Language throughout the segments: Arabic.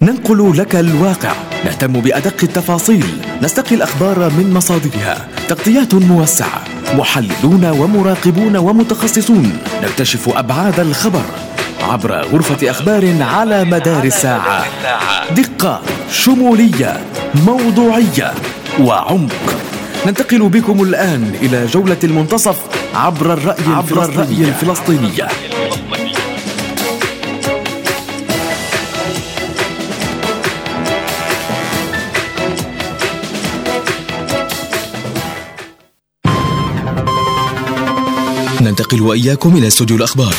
ننقل لك الواقع، نهتم بأدق التفاصيل، نستقي الأخبار من مصادرها، تغطيات موسعة، محللون ومراقبون ومتخصصون، نكتشف أبعاد الخبر عبر غرفة أخبار على مدار الساعة. دقة، شمولية، موضوعية وعمق. ننتقل بكم الآن إلى جولة المنتصف عبر الرأي الفلسطيني. ننتقل وإياكم إلى استوديو الأخبار.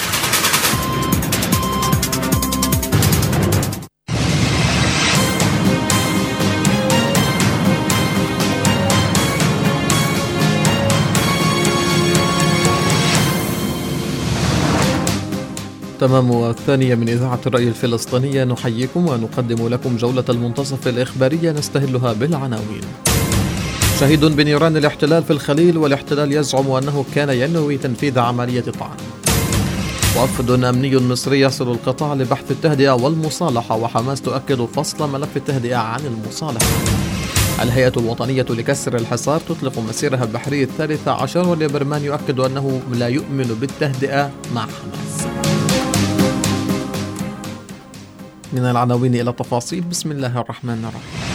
تمام الثانية من إذاعة الرأي الفلسطينية، نحييكم ونقدم لكم جولة المنتصف الإخبارية نستهلها بالعناوين. شهيد بنيران الاحتلال في الخليل، والاحتلال يزعم أنه كان ينوي تنفيذ عملية طعن. وفد أمني مصري يصل القطاع لبحث التهدئة والمصالحة، وحماس تؤكد فصل ملف التهدئة عن المصالحة. الهيئة الوطنية لكسر الحصار تطلق مسيرها البحري 13، والليبرمان يؤكد أنه لا يؤمن بالتهدئة مع حماس. من العناوين إلى التفاصيل. بسم الله الرحمن الرحيم.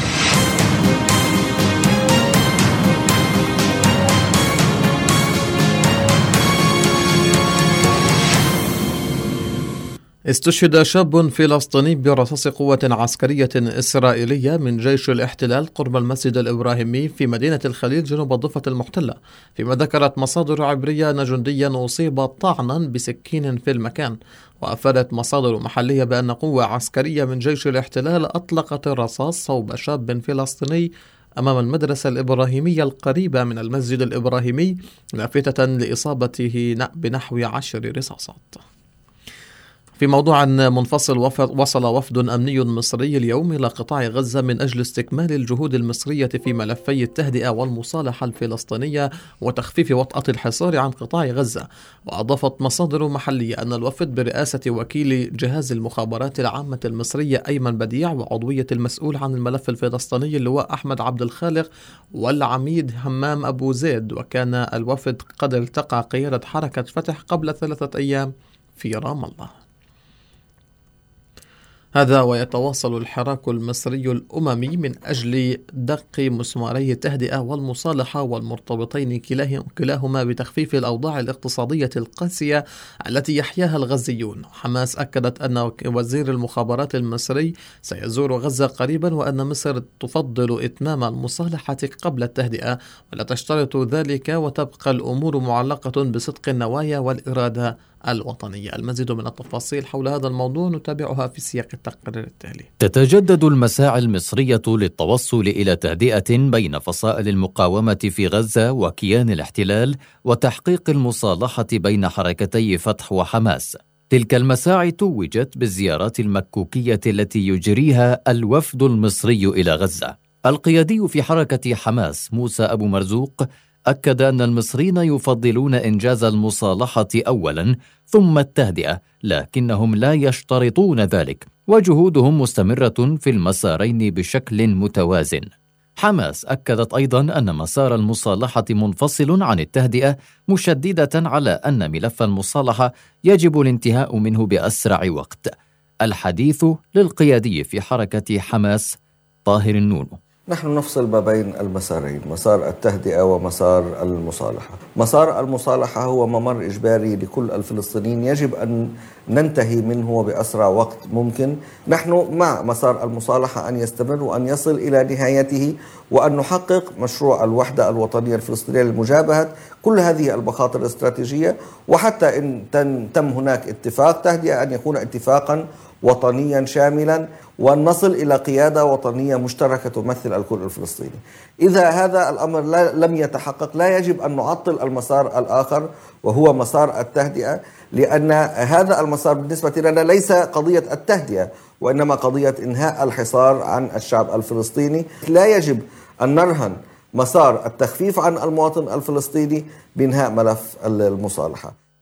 استشهد شاب فلسطيني برصاص قوة عسكرية إسرائيلية من جيش الاحتلال قرب المسجد الإبراهيمي في مدينة الخليل جنوب الضفة المحتلة، فيما ذكرت مصادر عبرية أن جنديا أصيب طعنا بسكين في المكان. وأفادت مصادر محلية بأن قوة عسكرية من جيش الاحتلال أطلقت الرصاص صوب شاب فلسطيني أمام المدرسة الإبراهيمية القريبة من المسجد الإبراهيمي، لافتة لإصابته بنحو 10 رصاصات. في موضوع منفصل، وصل وفد أمني مصري اليوم إلى قطاع غزة من أجل استكمال الجهود المصرية في ملفي التهدئة والمصالحة الفلسطينية وتخفيف وطأة الحصار عن قطاع غزة. وأضافت مصادر محلية أن الوفد برئاسة وكيل جهاز المخابرات العامة المصرية أيمن بديع، وعضوية المسؤول عن الملف الفلسطيني اللواء أحمد عبد الخالق، والعميد همام أبو زيد. وكان الوفد قد التقى قيادة حركة فتح قبل 3 أيام في رام الله. هذا ويتواصل الحراك المصري الأممي من أجل دق مسماري التهدئة والمصالحة والمرتبطين كلاهما بتخفيف الأوضاع الاقتصادية القاسية التي يحياها الغزيون. حماس أكدت أن وزير المخابرات المصري سيزور غزة قريبا، وأن مصر تفضل إتمام المصالحة قبل التهدئة ولا تشترط ذلك، وتبقى الأمور معلقة بصدق النوايا والإرادة الوطنية. المزيد من التفاصيل حول هذا الموضوع نتابعها في سياق التقرير التالي. تتجدد المساعي المصرية للتوصل إلى تهدئة بين فصائل المقاومة في غزة وكيان الاحتلال، وتحقيق المصالحة بين حركتي فتح وحماس. تلك المساعي توجت بالزيارات المكوكية التي يجريها الوفد المصري إلى غزة. القيادي في حركة حماس موسى أبو مرزوق أكد أن المصريين يفضلون إنجاز المصالحة أولا ثم التهدئة، لكنهم لا يشترطون ذلك، وجهودهم مستمرة في المسارين بشكل متوازن. حماس أكدت أيضا أن مسار المصالحة منفصل عن التهدئة، مشددة على أن ملف المصالحة يجب الانتهاء منه بأسرع وقت. الحديث للقيادي في حركة حماس طاهر النونو. نحن نفصل ما بين المسارين، مسار التهدئة ومسار المصالحة. مسار المصالحة هو ممر إجباري لكل الفلسطينيين، يجب أن ننتهي منه بأسرع وقت ممكن. نحن مع مسار المصالحة أن يستمر وأن يصل إلى نهايته، وأن نحقق مشروع الوحدة الوطنية الفلسطينية لمجابهة كل هذه المخاطر الاستراتيجية. وحتى إن تم هناك اتفاق تهدئة، أن يكون اتفاقا وطنيا شاملا، وأن نصل إلى قيادة وطنية مشتركة تمثل الكل الفلسطيني. إذا هذا الأمر لم يتحقق، لا يجب أن نعطل المسار الآخر وهو مسار التهدئة، لأن هذا المسار بالنسبة لنا ليس قضية التهدئة، وإنما قضية إنهاء الحصار عن الشعب الفلسطيني. لا يجب أن نرهن مسار التخفيف عن المواطن الفلسطيني بإنهاء ملف المصالحة.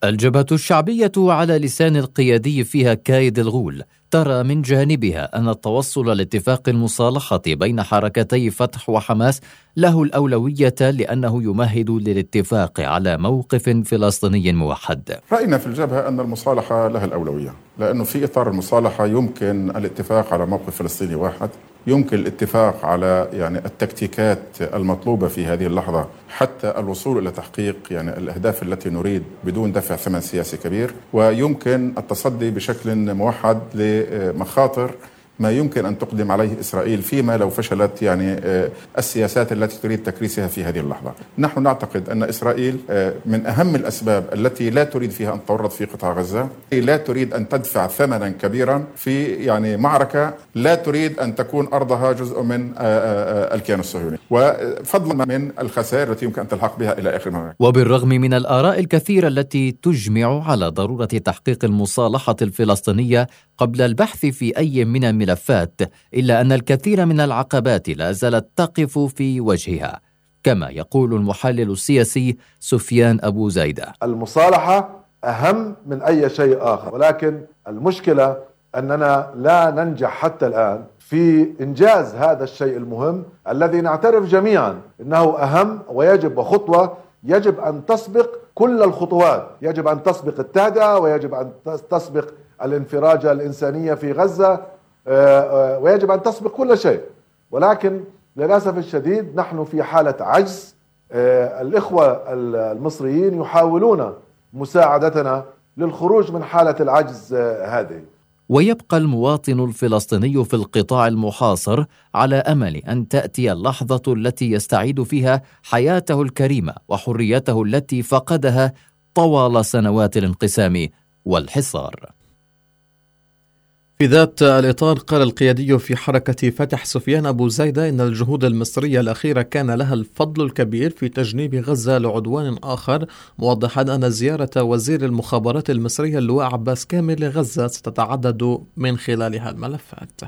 الجبهة الشعبية على لسان القيادي فيها كايد الغول ترى من جانبها أن التوصل لاتفاق المصالحة بين حركتي فتح وحماس له الأولوية لأنه يمهد للاتفاق على موقف فلسطيني موحد. رأينا في الجبهة أن المصالحة لها الأولوية، لأنه في إطار المصالحة يمكن الاتفاق على موقف فلسطيني واحد، يمكن الاتفاق على التكتيكات المطلوبة في هذه اللحظة حتى الوصول إلى تحقيق الأهداف التي نريد بدون دفع ثمن سياسي كبير، ويمكن التصدي بشكل موحد لمخاطر ما يمكن أن تقدم عليه إسرائيل فيما لو فشلت السياسات التي تريد تكريسها في هذه اللحظة. نحن نعتقد أن إسرائيل من أهم الأسباب التي لا تريد فيها أن تورط في قطاع غزة، لا تريد أن تدفع ثمنا كبيرا في معركة لا تريد أن تكون أرضها جزء من الكيان الصهيوني، وفضلا من الخسائر التي يمكن أن تلحق بها إلى آخر المعركة. وبالرغم من الآراء الكثيرة التي تجمع على ضرورة تحقيق المصالحة الفلسطينية قبل البحث في أي من الملفات، إلا أن الكثير من العقبات لا زالت تقف في وجهها، كما يقول المحلل السياسي سفيان أبو زايدة. المصالحة أهم من أي شيء آخر، ولكن المشكلة أننا لا ننجح حتى الآن في إنجاز هذا الشيء المهم الذي نعترف جميعا أنه أهم ويجب وخطوة يجب أن تسبق كل الخطوات، يجب أن تسبق التهدئة ويجب أن تسبق الانفراجة الإنسانية في غزة ويجب أن تسبق كل شيء. ولكن للأسف الشديد نحن في حالة عجز. الإخوة المصريين يحاولون مساعدتنا للخروج من حالة العجز هذه. ويبقى المواطن الفلسطيني في القطاع المحاصر على أمل أن تأتي اللحظة التي يستعيد فيها حياته الكريمة وحريته التي فقدها طوال سنوات الانقسام والحصار. في ذات الإطار قال القيادي في حركة فتح سفيان أبو زايدة إن الجهود المصرية الأخيرة كان لها الفضل الكبير في تجنيب غزة لعدوان آخر، موضحا أن زيارة وزير المخابرات المصرية اللواء عباس كامل لغزة ستتعدد من خلالها الملفات.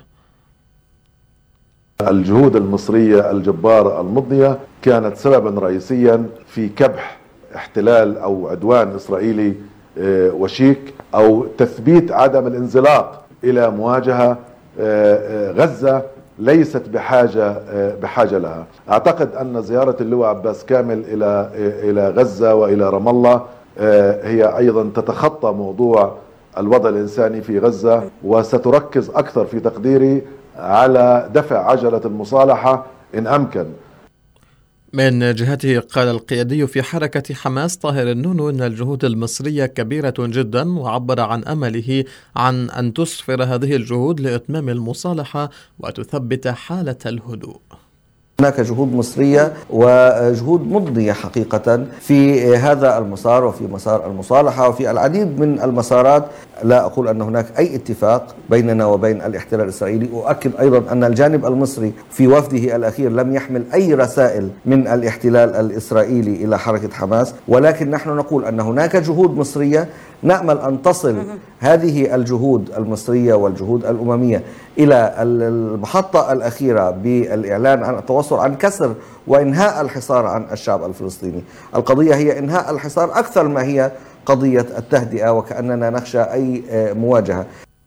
الجهود المصرية الجبارة المضنية كانت سببا رئيسيا في كبح احتلال أو عدوان إسرائيلي وشيك أو تثبيت عدم الانزلاق إلى مواجهة غزة ليست بحاجة لها. أعتقد أن زيارة اللواء عباس كامل إلى غزة وإلى رام الله هي أيضا تتخطى موضوع الوضع الإنساني في غزة، وستركز أكثر في تقديري على دفع عجلة المصالحة إن أمكن. من جهته قال القيادي في حركة حماس طاهر النونو إن الجهود المصرية كبيرة جدا، وعبر عن أمله عن أن تسفر هذه الجهود لإتمام المصالحة وتثبت حالة الهدوء. هناك جهود مصرية وجهود مضنية حقيقة في هذا المسار وفي مسار المصالحة وفي العديد من المسارات. لا أقول أن هناك أي اتفاق بيننا وبين الاحتلال الإسرائيلي. أؤكد أيضا أن الجانب المصري في وفده الأخير لم يحمل أي رسائل من الاحتلال الإسرائيلي إلى حركة حماس، ولكن نحن نقول أن هناك جهود مصرية نأمل أن تصل هذه الجهود المصرية والجهود الأممية إلى المحطة الأخيرة بالإعلان عن التوصل عن كسر وإنهاء الحصار عن الشعب الفلسطيني. القضية هي إنهاء الحصار أكثر ما هي قضية التهدئة، وكأننا نخشى أي مواجهة.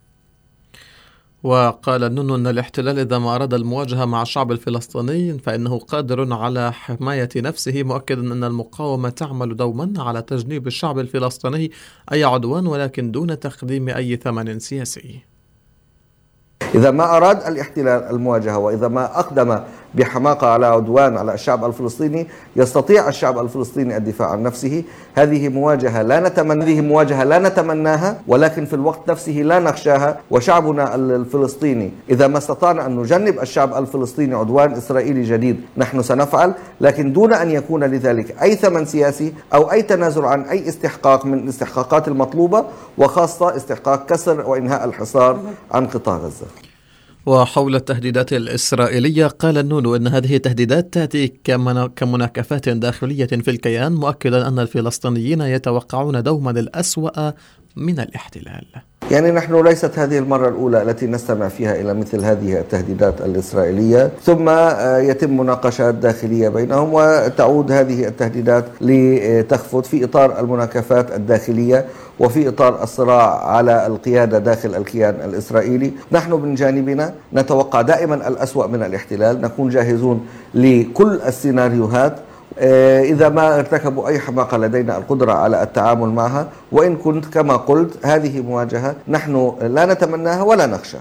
وقال النونو أن الاحتلال إذا ما أراد المواجهة مع الشعب الفلسطيني فإنه قادر على حماية نفسه، مؤكدا أن المقاومة تعمل دوما على تجنيب الشعب الفلسطيني أي عدوان ولكن دون تقديم أي ثمن سياسي. إذا ما أراد الاحتلال المواجهة وإذا ما أقدم بحماقة على عدوان على الشعب الفلسطيني، يستطيع الشعب الفلسطيني الدفاع عن نفسه. هذه مواجهة لا نتمناها، ولكن في الوقت نفسه لا نخشاها. وشعبنا الفلسطيني إذا ما استطعنا أن نجنب الشعب الفلسطيني عدوان إسرائيلي جديد نحن سنفعل، لكن دون أن يكون لذلك أي ثمن سياسي أو أي تنازل عن أي استحقاق من الاستحقاقات المطلوبة، وخاصة استحقاق كسر وإنهاء الحصار عن قطاع غزة. وحول التهديدات الإسرائيلية قال النونو أن هذه التهديدات تأتي كمناكفات داخلية في الكيان، مؤكدا أن الفلسطينيين يتوقعون دوما الأسوأ من الاحتلال. يعني نحن ليست هذه المرة الأولى التي نستمع فيها إلى مثل هذه التهديدات الإسرائيلية، ثم يتم مناقشات داخلية بينهم وتعود هذه التهديدات لتخفض في إطار المناكفات الداخلية وفي إطار الصراع على القيادة داخل الكيان الإسرائيلي. نحن من جانبنا نتوقع دائما الأسوأ من الاحتلال، نكون جاهزون لكل السيناريوهات. إذا ما ارتكبوا أي حماقة لدينا القدرة على التعامل معها، وإن كنت كما قلت هذه مواجهة نحن لا نتمناها ولا نخشاها.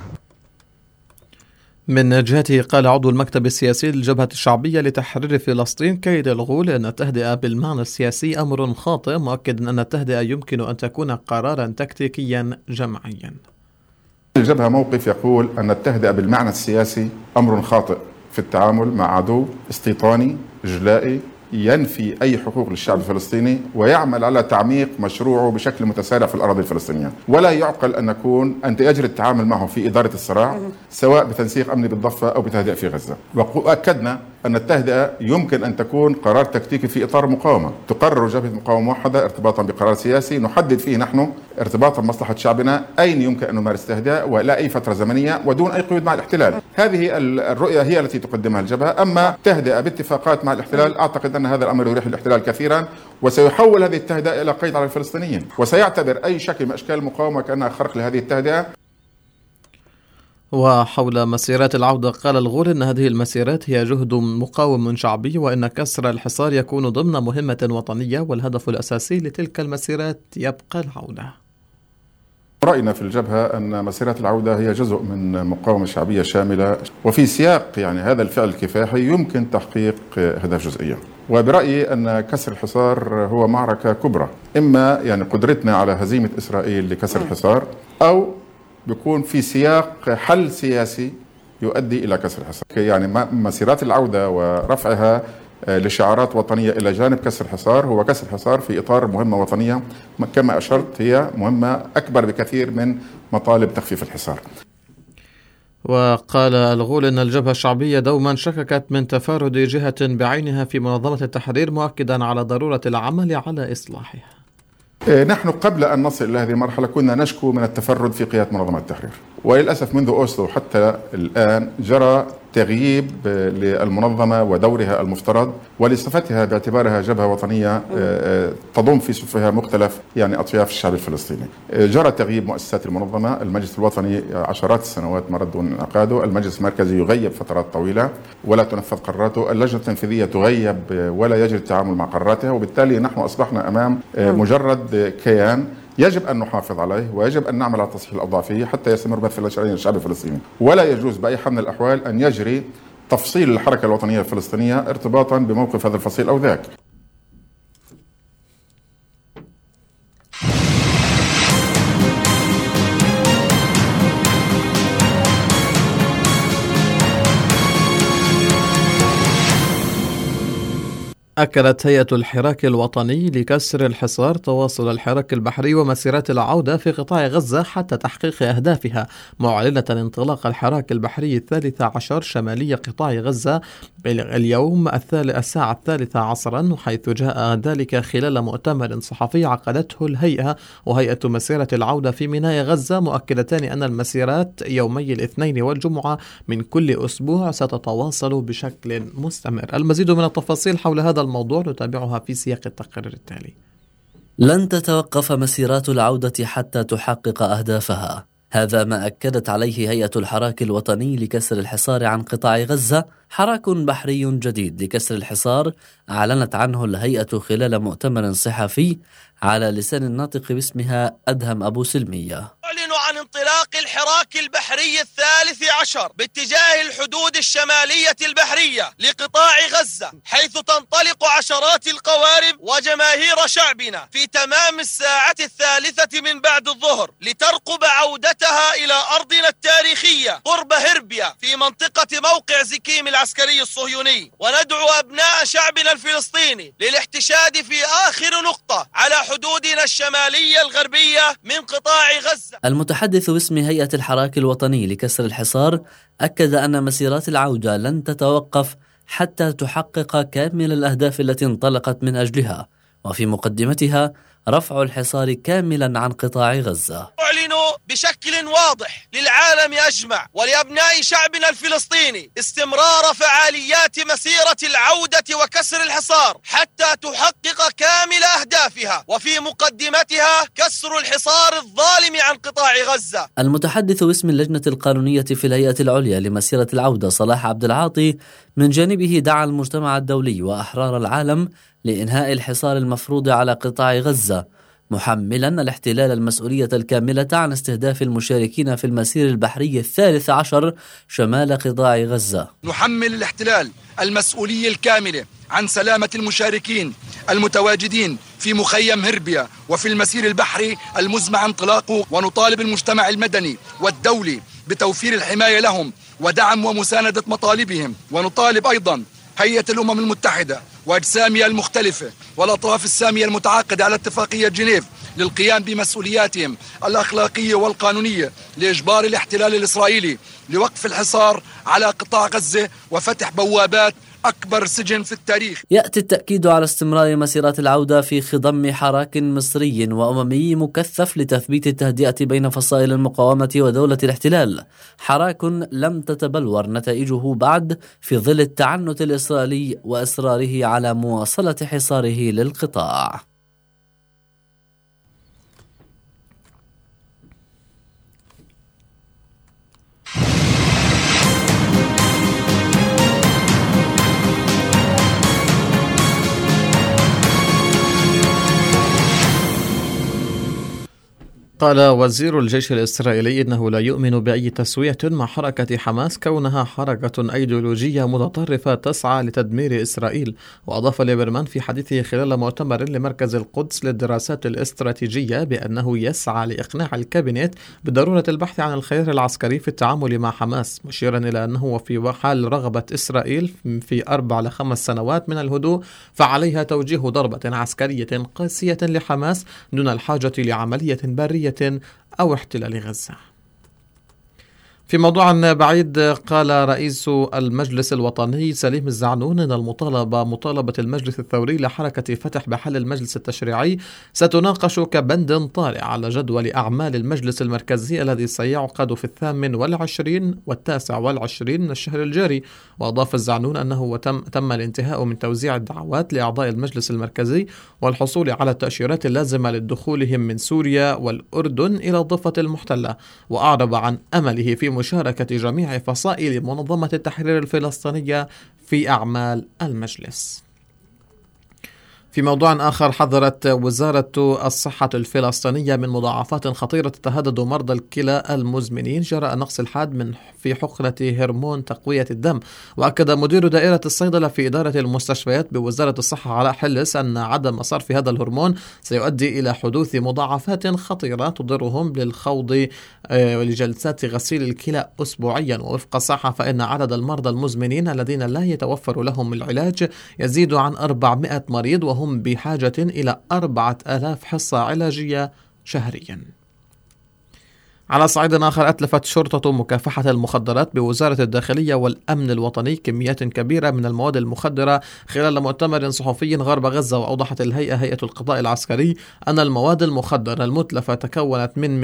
من جهته قال عضو المكتب السياسي للجبهة الشعبية لتحرير فلسطين كيد الغول أن التهدئة بالمعنى السياسي أمر خاطئ، مؤكدا أن التهدئة يمكن أن تكون قرارا تكتيكيا جماعيا. الجبهة موقف يقول أن التهدئة بالمعنى السياسي أمر خاطئ في التعامل مع عدو استيطاني إجلائي ينفي أي حقوق للشعب الفلسطيني ويعمل على تعميق مشروعه بشكل متسارع في الأراضي الفلسطينية. ولا يعقل أن يجري التعامل معه في إدارة الصراع سواء بتنسيق أمني بالضفة أو بتهدئة في غزة. وأكدنا أن التهدئة يمكن أن تكون قرار تكتيكي في إطار مقاومة تقرر جبهة مقاومة موحدة ارتباطا بقرار سياسي نحدد فيه نحن ارتباطا بمصلحة شعبنا أين يمكن أن نمارس التهدئة ولا أي فترة زمنية ودون أي قيود مع الاحتلال. هذه الرؤية هي التي تقدمها الجبهة. أما تهدئة باتفاقات مع الاحتلال أعتقد أن هذا الأمر يريح الاحتلال كثيرا، وسيحول هذه التهدئة إلى قيد على الفلسطينيين، وسيعتبر أي شكل من أشكال المقاومة كأنها خرق لهذه التهدئة. وحول مسيرات العودة قال الغول أن هذه المسيرات هي جهد مقاوم شعبي، وأن كسر الحصار يكون ضمن مهمة وطنية، والهدف الأساسي لتلك المسيرات يبقى العودة. رأينا في الجبهة أن مسيرات العودة هي جزء من مقاومة شعبية شاملة، وفي سياق يعني هذا الفعل الكفاحي يمكن تحقيق أهداف جزئية. وبرأيي أن كسر الحصار هو معركة كبرى، إما يعني قدرتنا على هزيمة إسرائيل لكسر الحصار، أو بيكون في سياق حل سياسي يؤدي إلى كسر الحصار. يعني مسيرات العودة ورفعها لشعارات وطنية إلى جانب كسر الحصار هو كسر الحصار في إطار مهمة وطنية كما أشرت هي مهمة أكبر بكثير من مطالب تخفيف الحصار. وقال الغول أن الجبهة الشعبية دوما شككت من تفارد جهة بعينها في منظمة التحرير، مؤكدا على ضرورة العمل على إصلاحها. نحن قبل أن نصل إلى هذه المرحلة كنا نشكو من التفرد في قيادة منظمة التحرير، وللأسف منذ أوسلو حتى الآن جرى تغييب للمنظمة ودورها المفترض ولصفتها باعتبارها جبهة وطنية تضم في صفها مختلف يعني أطياف الشعب الفلسطيني. جرى تغييب مؤسسات المنظمة، المجلس الوطني عشرات السنوات مرت دون انعقاده، المجلس المركزي يغيب فترات طويلة ولا تنفذ قراراته، اللجنة التنفيذية تغيب ولا يجري التعامل مع قراراتها، وبالتالي نحن أصبحنا أمام مجرد كيان يجب أن نحافظ عليه ويجب أن نعمل على تصحيح الأوضاع فيه حتى يستمر مثل شرعيا الشعب الفلسطيني. ولا يجوز بأي حال من الأحوال أن يجري تفصيل الحركة الوطنية الفلسطينية ارتباطا بموقف هذا الفصيل أو ذاك. أكدت هيئة الحراك الوطني لكسر الحصار تواصل الحراك البحري ومسيرات العودة في قطاع غزة حتى تحقيق أهدافها، معلنة انطلاق الحراك البحري 13 شمالي قطاع غزة اليوم الساعة 3 عصرا، حيث جاء ذلك خلال مؤتمر صحفي عقدته الهيئة وهيئة مسيرة العودة في ميناء غزة، مؤكدتان أن المسيرات يومي الاثنين والجمعة من كل أسبوع ستتواصل بشكل مستمر. المزيد من التفاصيل حول هذا الموضوع نتابعها في سياق التقرير التالي. لن تتوقف مسيرات العودة حتى تحقق أهدافها، هذا ما أكدت عليه هيئة الحراك الوطني لكسر الحصار عن قطاع غزة. حراك بحري جديد لكسر الحصار أعلنت عنه الهيئة خلال مؤتمر صحفي على لسان الناطق باسمها أدهم أبو سلمية. أعلن عن انطلاق الحراك البحري 13 باتجاه الحدود الشمالية البحرية لقطاع غزة، حيث تنطلق عشرات القوارب وجماهير شعبنا في تمام الساعة 3 من بعد الظهر لترقب عودتها إلى أرضنا التاريخية قرب هربيا في منطقة موقع زكيم العسكري الصهيوني، وندعو أبناء شعبنا الفلسطيني للاحتشاد في آخر نقطة على حدودنا الشمالية الغربية من قطاع غزة. المتحدث باسم هيئة الحراك الوطني لكسر الحصار أكد أن مسيرات العودة لن تتوقف حتى تحقق كامل الأهداف التي انطلقت من أجلها، وفي مقدمتها رفع الحصار كاملا عن قطاع غزة. أعلن نعلن بشكل واضح للعالم أجمع ولأبناء شعبنا الفلسطيني استمرار فعاليات مسيرة العودة وكسر الحصار حتى تحقق كامل أهدافها، وفي مقدمتها كسر الحصار الظالم عن قطاع غزة. المتحدث باسم اللجنة القانونية في الهيئة العليا لمسيرة العودة صلاح عبد العاطي من جانبه دعا المجتمع الدولي وأحرار العالم لإنهاء الحصار المفروض على قطاع غزة، محملا الاحتلال المسؤولية الكاملة عن استهداف المشاركين في المسير البحري 13 شمال قطاع غزة. نحمل الاحتلال المسؤولية الكاملة عن سلامة المشاركين المتواجدين في مخيم هربيا وفي المسير البحري المزمع انطلاقه، ونطالب المجتمع المدني والدولي بتوفير الحماية لهم ودعم ومساندة مطالبهم، ونطالب أيضا هيئة الأمم المتحدة وأجسامها المختلفة والأطراف السامية المتعاقدة على اتفاقية جنيف للقيام بمسؤولياتهم الأخلاقية والقانونية لإجبار الاحتلال الإسرائيلي لوقف الحصار على قطاع غزة وفتح بوابات أكبر سجن في التاريخ. يأتي التأكيد على استمرار مسيرات العودة في خضم حراك مصري وأممي مكثف لتثبيت التهدئة بين فصائل المقاومة ودولة الاحتلال، حراك لم تتبلور نتائجه بعد في ظل التعنت الإسرائيلي وإصراره على مواصلة حصاره للقطاع. قال وزير الجيش الإسرائيلي إنه لا يؤمن بأي تسوية مع حركة حماس كونها حركة أيديولوجية متطرفة تسعى لتدمير إسرائيل. وأضاف ليبرمان في حديثه خلال مؤتمر لمركز القدس للدراسات الاستراتيجية بأنه يسعى لإقناع الكابينت بضرورة البحث عن الخيار العسكري في التعامل مع حماس، مشيرا إلى أنه في حال رغبة إسرائيل في 4 ل 5 سنوات من الهدوء فعليها توجيه ضربة عسكرية قاسية لحماس دون الحاجة لعملية برية أو احتلال غزة. في موضوع بعيد، قال رئيس المجلس الوطني سليم الزعنون إن مطالبة المجلس الثوري لحركة فتح بحل المجلس التشريعي ستناقش كبند طارئ على جدول أعمال المجلس المركزي الذي سيعقد في 28 و29 من الشهر الجاري. وأضاف الزعنون أنه تم الانتهاء من توزيع الدعوات لأعضاء المجلس المركزي والحصول على التأشيرات اللازمة لدخولهم من سوريا والأردن إلى الضفة المحتلة، وأعرب عن أمله في مشاركة جميع فصائل منظمة التحرير الفلسطينية في أعمال المجلس. في موضوع آخر، حذرت وزارة الصحة الفلسطينية من مضاعفات خطيرة تهدد مرضى الكلى المزمنين جراء نقص الحاد في حقنة هرمون تقوية الدم. وأكد مدير دائرة الصيدلة في إدارة المستشفيات بوزارة الصحة علاء حلس أن عدم صرف هذا الهرمون سيؤدي إلى حدوث مضاعفات خطيرة تضرهم للخوض لجلسات غسيل الكلى أسبوعيا. ووفق الصحة فإن عدد المرضى المزمنين الذين لا يتوفر لهم العلاج يزيد عن 400 مريض، وهم بحاجة إلى 4000 حصة علاجية شهريا. على صعيد آخر، أتلفت شرطة مكافحة المخدرات بوزارة الداخلية والأمن الوطني كميات كبيرة من المواد المخدرة خلال مؤتمر صحفي غرب غزة. وأوضحت هيئة القضاء العسكري أن المواد المخدرة المتلفة تكونت من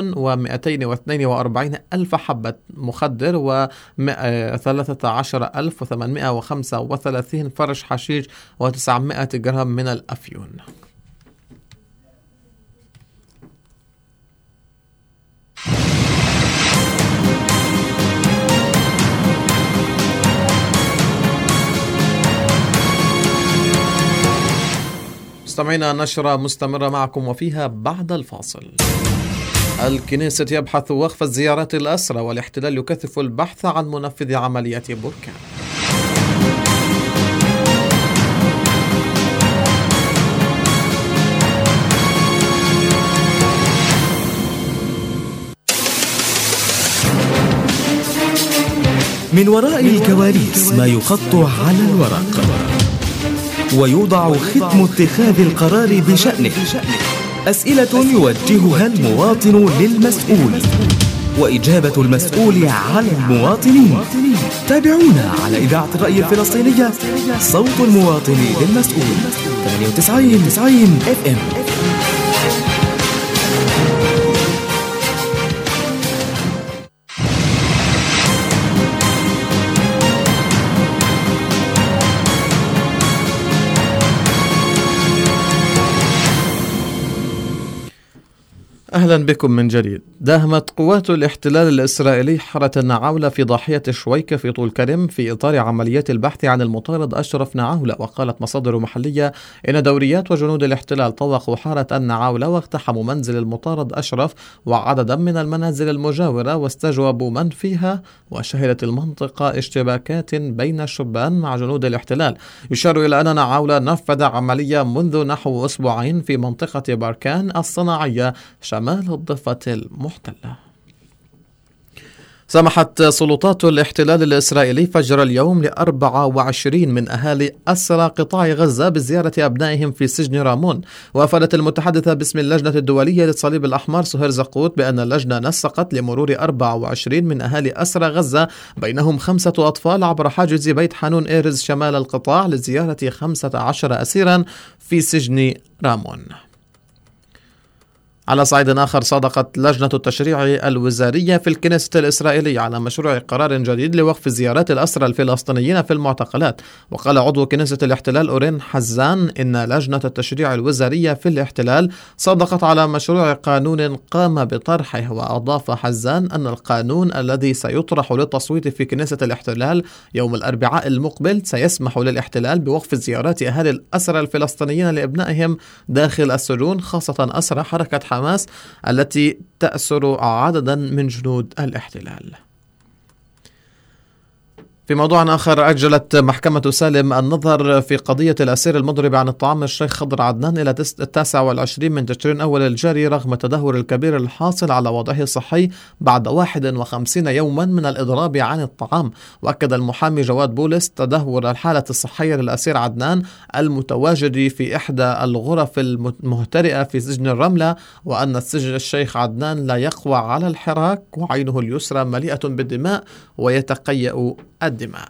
1,242,000 حبة مخدر و13,835 فرش حشيش و900 جرام من الأفيون. مستمعينا، نشرة مستمرة معكم وفيها بعد الفاصل. الكنيسة يبحث وقف الزيارات الأسرى والاحتلال يكثف البحث عن منفذ عملية بركان. من وراء الكواليس ما يخط على الورق ويوضع ختم اتخاذ القرار بشأنه. أسئلة يوجهها المواطن للمسؤول وإجابة المسؤول عن المواطنين. تابعونا على إذاعة الرأي الفلسطينية، صوت المواطن للمسؤول، 98.9 FM. أهلا بكم من جديد. داهمت قوات الاحتلال الإسرائيلي حارة النعاولة في ضاحية شويكة في طول كرم في إطار عمليات البحث عن المطارد أشرف نعاولة. وقالت مصادر محلية إن دوريات وجنود الاحتلال طوقوا حارة النعاولة واقتحموا منزل المطارد أشرف وعددا من المنازل المجاورة واستجوبوا من فيها، وشهدت المنطقة اشتباكات بين الشبان مع جنود الاحتلال. يشار إلى أن نعاولة نفذ عملية منذ نحو أسبوعين في منطقة باركان الصناعية شمال الضفة المحتلة. سمحت سلطات الاحتلال الإسرائيلي فجر اليوم ل24 من أهالي أسرى قطاع غزة بزيارة أبنائهم في سجن رامون. وأفادت المتحدثة باسم اللجنة الدولية للصليب الأحمر سهير زقوت بأن اللجنة نسقت لمرور 24 من أهالي أسرى غزة بينهم 5 أطفال عبر حاجز بيت حانون إيرز شمال القطاع لزيارة 15 أسيرا في سجن رامون. على صعيد آخر، صادقت لجنة التشريع الوزارية في الكنيسة الإسرائيلية على مشروع قرار جديد لوقف زيارات الأسرى الفلسطينيين في المعتقلات. وقال عضو كنيسة الاحتلال أورين حزان إن لجنة التشريع الوزارية في الاحتلال صادقت على مشروع قانون قام بطرحه. وأضاف حزان أن القانون الذي سيطرح للتصويت في كنيسة الاحتلال يوم الأربعاء المقبل سيسمح للاحتلال بوقف زيارات أهالي الأسرى الفلسطينيين لأبنائهم داخل السجون، خاصة أسرى حركة حماس التي تأسر عددا من جنود الاحتلال. في موضوع آخر، أجلت محكمة سالم النظر في قضية الأسير المضرب عن الطعام الشيخ خضر عدنان إلى 29 من تشرين أول الجاري رغم التدهور الكبير الحاصل على وضعه الصحي بعد 51 يوما من الإضراب عن الطعام. وأكد المحامي جواد بولس تدهور الحالة الصحية للأسير عدنان المتواجد في إحدى الغرف المهترئة في سجن الرملة، وأن السجن الشيخ عدنان لا يقوى على الحراك وعينه اليسرى مليئة بالدماء ويتقيأ الدماء.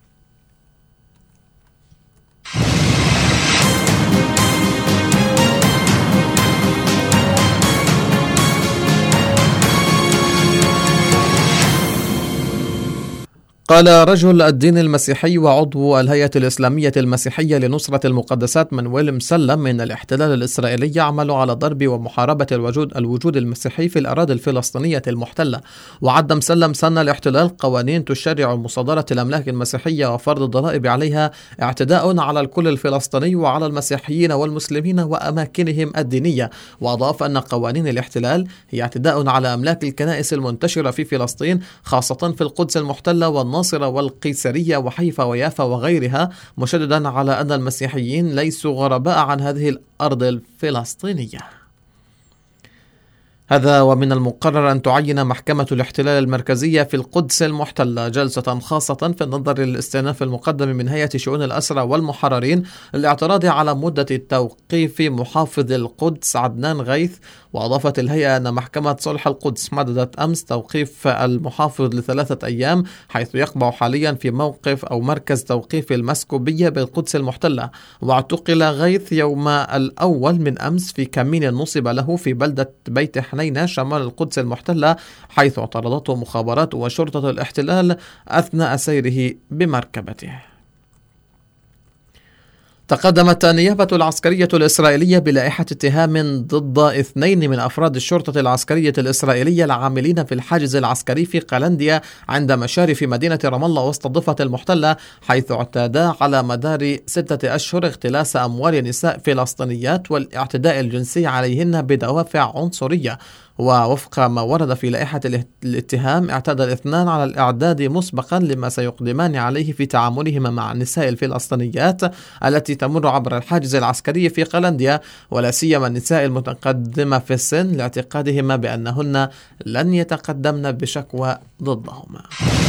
قال رجل الدين المسيحي وعضو الهيئة الإسلامية المسيحية لنصرة المقدسات مانويل مسلم من الاحتلال الإسرائيلي يعمل على ضرب ومحاربة الوجود المسيحي في الأراضي الفلسطينية المحتلة. وعد مسلم سن الاحتلال قوانين تشرع مصادرة الأملاك المسيحية وفرض الضرائب عليها اعتداء على الكل الفلسطيني وعلى المسيحيين والمسلمين وأماكنهم الدينية. وأضاف أن قوانين الاحتلال هي اعتداء على أملاك الكنائس المنتشرة في فلسطين، خاصة في القدس المحتلة والناصرة والقيسرية وحيفا ويافا وغيرها، مشددا على أن المسيحيين ليسوا غرباء عن هذه الأرض الفلسطينية. هذا ومن المقرر أن تعين محكمة الاحتلال المركزية في القدس المحتلة جلسة خاصة في النظر للاستئناف المقدم من هيئة شؤون الأسرى والمحررين للاعتراض على مدة توقيف محافظ القدس عدنان غيث. وأضافت الهيئة أن محكمة صلح القدس مددت أمس توقيف المحافظ ل3 أيام، حيث يقبع حاليا في موقف أو مركز توقيف المسكوبية بالقدس المحتلة. واعتقل غيث يوم الأول من أمس في كمين نصب له في بلدة بيت حنينة شمال القدس المحتلة، حيث اعترضته مخابرات وشرطة الاحتلال أثناء سيره بمركبته. تقدمت النيابة العسكرية الإسرائيلية بلائحة اتهام ضد 2 من أفراد الشرطة العسكرية الإسرائيلية العاملين في الحاجز العسكري في قلنديا عند مشارف مدينة رام الله وسط الضفة المحتلة، حيث اعتادا على مدار 6 أشهر اختلاس أموال نساء فلسطينيات والاعتداء الجنسي عليهن بدوافع عنصرية. ووفق ما ورد في لائحة الاتهام، اعتاد الاثنان على الإعداد مسبقا لما سيقدمان عليه في تعاملهما مع النساء الفلسطينيات التي تمر عبر الحاجز العسكري في قلنديا، ولا سيما النساء المتقدمة في السن، لاعتقادهما بأنهن لن يتقدمن بشكوى ضدهما.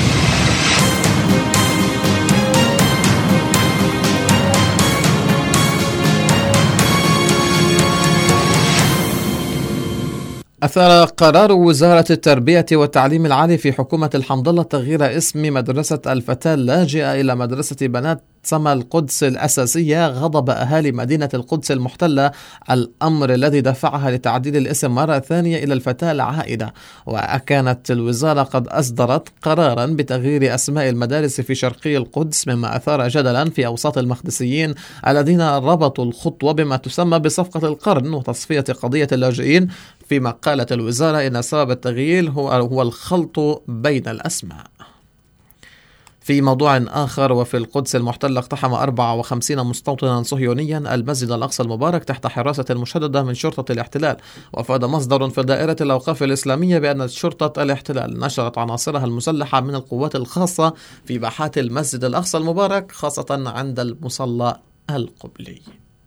أثار قرار وزارة التربية والتعليم العالي في حكومة الحمد لله تغيير اسم مدرسة الفتاة اللاجئة إلى مدرسة بنات سما القدس الأساسية غضب أهالي مدينة القدس المحتلة، الأمر الذي دفعها لتعديل الاسم مرة ثانية إلى الفتاة العائدة. وكانت الوزارة قد أصدرت قرارا بتغيير أسماء المدارس في شرقي القدس، مما أثار جدلا في أوساط المقدسيين الذين ربطوا الخطوة بما تسمى بصفقة القرن وتصفية قضية اللاجئين، فيما قالت الوزارة إن سبب التغيير هو الخلط بين الأسماء. في موضوع آخر، وفي القدس المحتلة اقتحم 54 مستوطنا صهيونيا المسجد الأقصى المبارك تحت حراسة مشددة من شرطة الاحتلال. وأفاد مصدر في دائرة الأوقاف الإسلامية بأن شرطة الاحتلال نشرت عناصرها المسلحة من القوات الخاصة في باحات المسجد الأقصى المبارك، خاصة عند المصلى القبلي.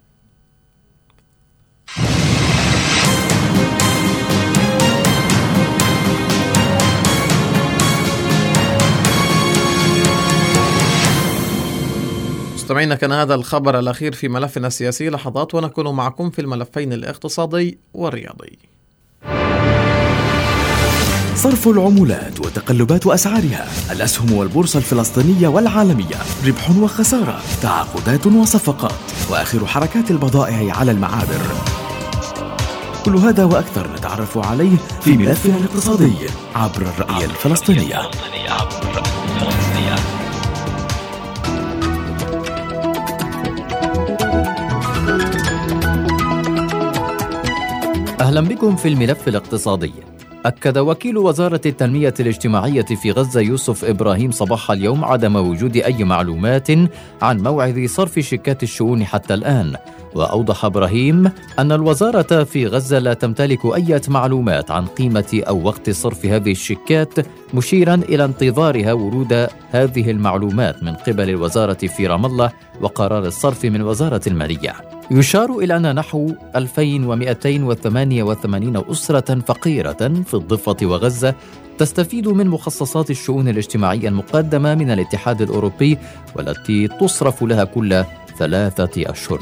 مستمعينا، كان هذا الخبر الأخير في ملفنا السياسي. لحظات ونكون معكم في الملفين الاقتصادي والرياضي. صرف العملات وتقلبات أسعارها، الأسهم والبورصة الفلسطينية والعالمية، ربح وخسارة، تعاقدات وصفقات، وآخر حركات البضائع على المعابر. كل هذا وأكثر نتعرف عليه في ملفنا الاقتصادي عبر الرؤية الفلسطينية. أهلا بكم في الملف الاقتصادي. أكد وكيل وزارة التنمية الاجتماعية في غزة يوسف إبراهيم صباح اليوم عدم وجود أي معلومات عن موعد صرف شيكات الشؤون حتى الآن. وأوضح إبراهيم أن الوزارة في غزة لا تمتلك أي معلومات عن قيمة أو وقت صرف هذه الشيكات، مشيرا إلى انتظارها ورود هذه المعلومات من قبل الوزارة في رام الله وقرار الصرف من وزارة المالية. يشار إلى أن نحو 2288 أسرة فقيرة في الضفة وغزة تستفيد من مخصصات الشؤون الاجتماعية المقدمة من الاتحاد الأوروبي، والتي تصرف لها كل 3 أشهر.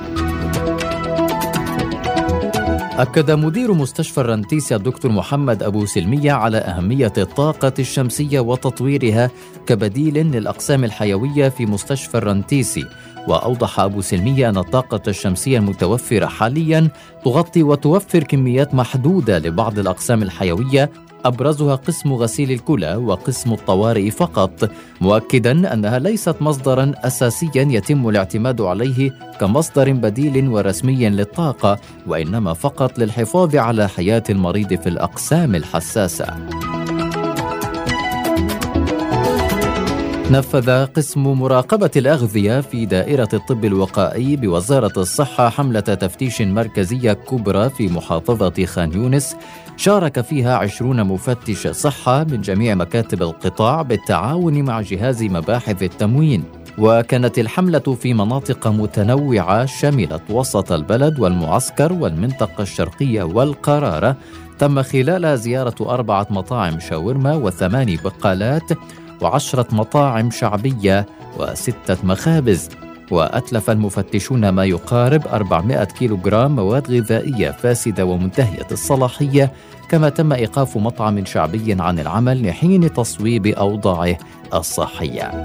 أكد مدير مستشفى الرنتيسي الدكتور محمد أبو سلمية على أهمية الطاقة الشمسية وتطويرها كبديل للأقسام الحيوية في مستشفى الرنتيسي. وأوضح أبو سلمية أن الطاقة الشمسية المتوفرة حالياً تغطي وتوفر كميات محدودة لبعض الأقسام الحيوية، أبرزها قسم غسيل الكلى وقسم الطوارئ فقط، مؤكداً أنها ليست مصدراً أساسياً يتم الاعتماد عليه كمصدر بديل ورسمي للطاقة، وإنما فقط للحفاظ على حياة المريض في الأقسام الحساسة. نفذ قسم مراقبة الأغذية في دائرة الطب الوقائي بوزارة الصحة حملة تفتيش مركزية كبرى في محافظة خان يونس، شارك فيها 20 مفتش صحة من جميع مكاتب القطاع بالتعاون مع جهاز مباحث التموين. وكانت الحملة في مناطق متنوعة شملت وسط البلد والمعسكر والمنطقة الشرقية والقرارة. تم خلالها زيارة 4 مطاعم شاورما و8 بقالات و10 مطاعم شعبية و6 مخابز. وأتلف المفتشون ما يقارب 400 كيلوغرام مواد غذائية فاسدة ومنتهية الصلاحية، كما تم إيقاف مطعم شعبي عن العمل لحين تصويب أوضاعه الصحية.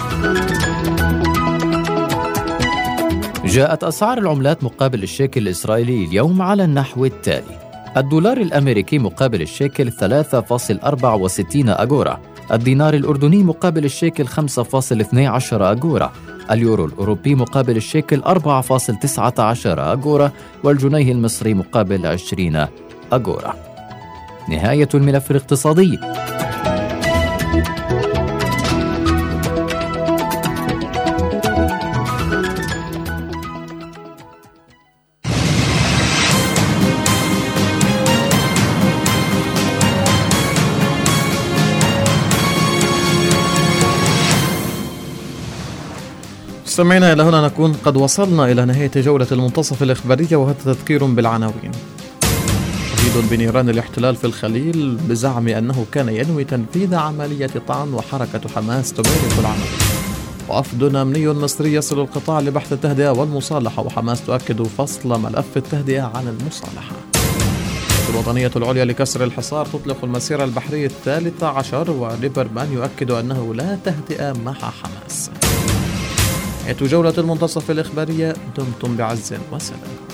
جاءت أسعار العملات مقابل الشيكل الإسرائيلي اليوم على النحو التالي: الدولار الأمريكي مقابل الشيكل 3.64 أغورا، الدينار الأردني مقابل الشيكل 5.12 أغورا، اليورو الأوروبي مقابل الشيكل 4.19 أغورا، والجنيه المصري مقابل 20 أغورا. نهاية الملف الاقتصادي. مستمعينا، إلى هنا نكون قد وصلنا إلى نهاية جولة المنتصف الإخبارية، وهذا تذكير بالعناوين. شهيد بنيران الاحتلال في الخليل بزعم أنه كان ينوي تنفيذ عملية طعن، وحركة حماس تبارك العمل. وفد أمني مصري يصل القطاع لبحث التهدئة والمصالحة، وحماس تؤكد فصل ملف التهدئة عن المصالحة. الوطنية العليا لكسر الحصار تطلق المسيرة البحرية 13، وليبرمان يؤكد أنه لا تهدئة مع حماس. جولة المنتصف الإخبارية، دمتم بعز وسلام.